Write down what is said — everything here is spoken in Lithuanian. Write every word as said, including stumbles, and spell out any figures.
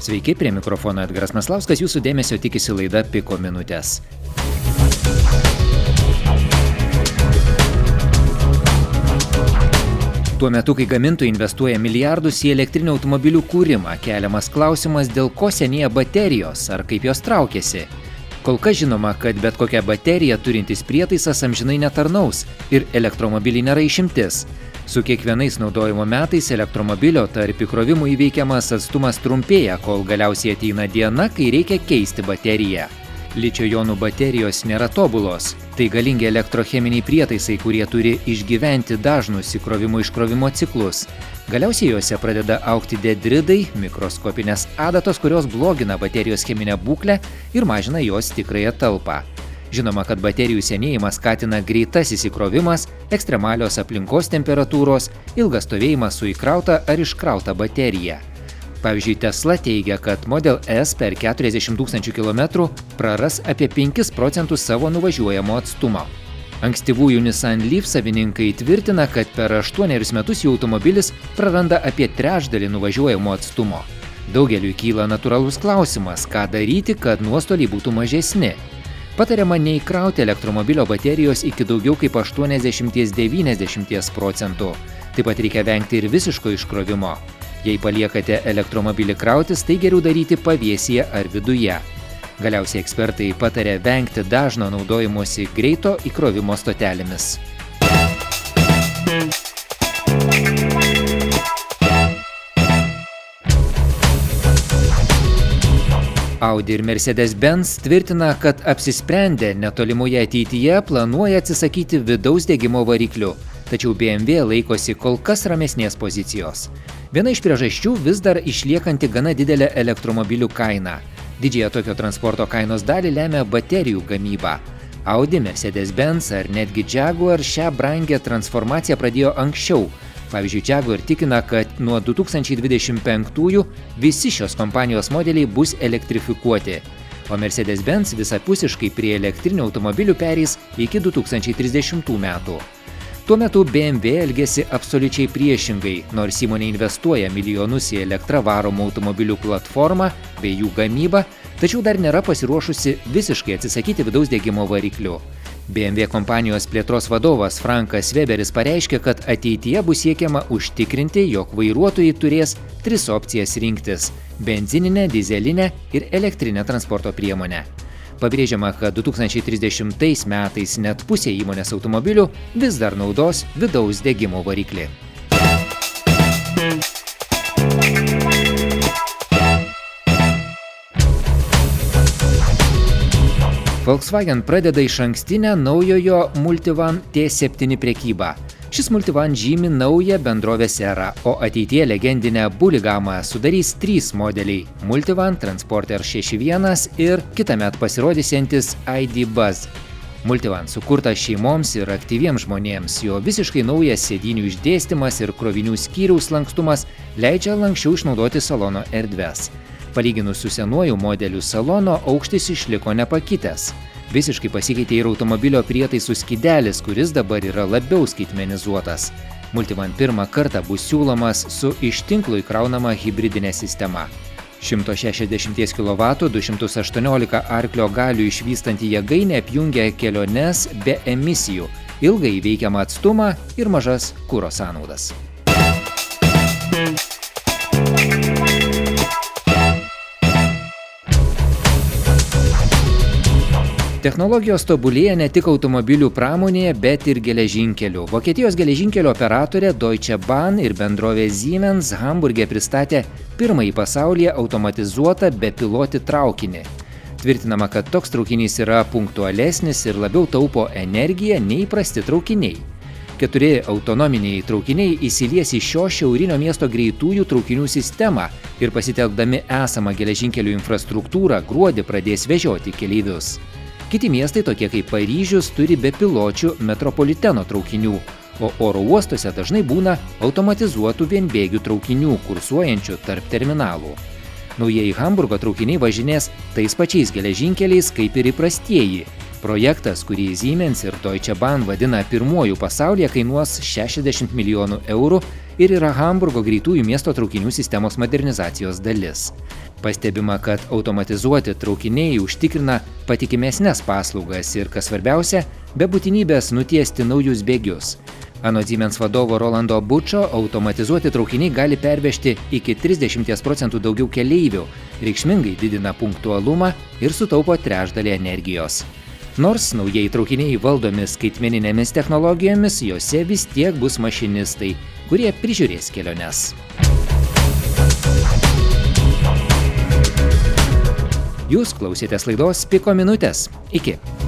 Sveiki, prie mikrofono Edgaras Maslauskas, jūsų dėmesio tikisi laida Piko minutės. Tuo metu, kai gamintojai investuoja milijardus į elektrinių automobilių kūrimą, keliamas klausimas, dėl ko senėja baterijos ar kaip jos traukiasi. Kol kas žinoma, kad bet kokia baterija turintis prietaisas amžinai netarnaus ir elektromobiliai nėra išimtis. Su kiekvienais naudojimo metais elektromobilio tarp įkrovimų įveikiamas atstumas trumpėja, kol galiausiai ateina diena, kai reikia keisti bateriją. Ličio-jonų baterijos nėra tobulos. Tai galingi elektrocheminiai prietaisai, kurie turi išgyventi dažnus įkrovimo-iškrovimo ciklus. Galiausiai juose pradeda augti dendridai, mikroskopinės adatos, kurios blogina baterijos cheminę būklę ir mažina jos tikrąją talpą. Žinoma, kad baterijų senėjimas skatina greitasis įkrovimas, ekstremalios aplinkos temperatūros, ilgas stovėjimas su įkrauta ar iškrauta baterija. Pavyzdžiui, Tesla teigia, kad Model S per keturiasdešimt tūkstančių kilometrų praras apie penkis procentus savo nuvažiuojamo atstumo. Ankstyvųjų Nissan Leaf savininkai tvirtina, kad per aštuonerius metus jų automobilis praranda apie trečdalį nuvažiuojamo atstumo. Daugeliui kyla natūralus klausimas, ką daryti, kad nuostoliai būtų mažesni. Patariama neįkrauti elektromobilio baterijos iki daugiau kaip aštuoniasdešimt iki devyniasdešimt procentų. Taip pat reikia vengti ir visiško iškrovimo. Jei paliekate elektromobilį krautis, tai geriau daryti pavėsyje ar viduje. Galiausiai ekspertai pataria vengti dažno naudojimosi greito įkrovimo stotelėmis. Audi ir Mercedes-Benz tvirtina, kad apsisprendę netolimoje ateityje planuoja atsisakyti vidaus degimo variklių, tačiau B M W laikosi kol kas ramesnės pozicijos. Viena iš priežasčių vis dar išliekanti gana didelė elektromobilių kaina. Didžiąją tokio transporto kainos dalį lemia baterijų gamyba. Audi, Mercedes-Benz ar netgi Jaguar šią brangią transformaciją pradėjo anksčiau. Pavyzdžiui, Jaguar tikina, kad nuo du tūkstančiai dvidešimt penktųjų visi šios kompanijos modeliai bus elektrifikuoti, o Mercedes-Benz visapusiškai prie elektrinių automobilių pereis iki du tūkstančiai trisdešimtų metų. Tuo metu B M W elgiasi absoliučiai priešingai, nors įmonė investuoja milijonus į elektrą varomų automobilių platformą bei jų gamybą, tačiau dar nėra pasiruošusi visiškai atsisakyti vidaus degimo variklių. B M W kompanijos plėtros vadovas Frankas Weberis pareiškė, kad ateityje bus siekiama užtikrinti, jog vairuotojai turės tris opcijas rinktis – benzininę, dyzelinę ir elektrinę transporto priemonę. Pabrėžiama, kad du tūkstančiai trisdešimtais metais net pusė įmonės automobilių vis dar naudos vidaus degimo variklį. Volkswagen pradeda išankstinę naujojo Multivan T septyni prekybą. Šis Multivan žymi naują bendrovės erą, o ateityje legendinę Bully gamą sudarys trys modeliai – Multivan, Transporter šeši vienas ir kitąmet pasirodysiantis I D Buzz. Multivan sukurtas šeimoms ir aktyviems žmonėms, jo visiškai naujas sėdynių išdėstymas ir krovinių skyriaus lankstumas leidžia lanksčiau išnaudoti salono erdves. Palyginus su senuoju modeliu salono aukštis išliko nepakitęs. Visiškai pasikeitė ir automobilio prietaisų skydelis, kuris dabar yra labiau skaitmenizuotas. Multivan pirmą kartą bus siūlomas su iš tinklo įkraunama hibridinė sistema. šimto šešiasdešimties kilovatų, du šimtus aštuoniolika arklio galių išvystanti jėgainė apjungia keliones be emisijų, ilgai įveikiamą atstumą ir mažas kuro sąnaudas. Technologijos tobulėja ne tik automobilių pramonėje, bet ir geležinkelių. Vokietijos geležinkelio operatorė Deutsche Bahn ir bendrovė Siemens Hamburge pristatė pirmąjį pasaulyje automatizuotą bepilotį traukinį. Tvirtinama, kad toks traukinys yra punktualesnis ir labiau taupo energiją nei įprasti traukiniai. Keturi autonominiai traukiniai įsilies į šio šiaurinio miesto greitųjų traukinių sistemą ir pasitelkdami esamą geležinkelių infrastruktūrą gruodį pradės vežioti keleivius. Kiti miestai, tokie kaip Paryžius, turi bepiločių metropoliteno traukinių, o oro uostuose dažnai būna automatizuotų vienbėgių traukinių kursuojančių tarp terminalų. Naujieji Hamburgo traukiniai važinės tais pačiais geležinkeliais kaip ir įprastieji. Projektas, kurį Siemens ir Deutsche Bahn vadina pirmuoju pasaulyje, kainuos šešiasdešimt milijonų eurų ir yra Hamburgo greitųjų miesto traukinių sistemos modernizacijos dalis. Pastebima, kad automatizuoti traukiniai užtikrina patikimesnes paslaugas ir, kas svarbiausia, be būtinybės nutiesti naujus bėgius. Anot Siemens vadovo Rolando Bučo, automatizuoti traukiniai gali pervežti iki trisdešimt procentų daugiau keleivių, reikšmingai didina punktualumą ir sutaupo trečdalį energijos. Nors naujieji traukiniai valdomi skaitmeninėmis technologijomis, jose vis tiek bus mašinistai, kurie prižiūrės keliones. Jūs klausėtės laidos Piko minutės. Iki.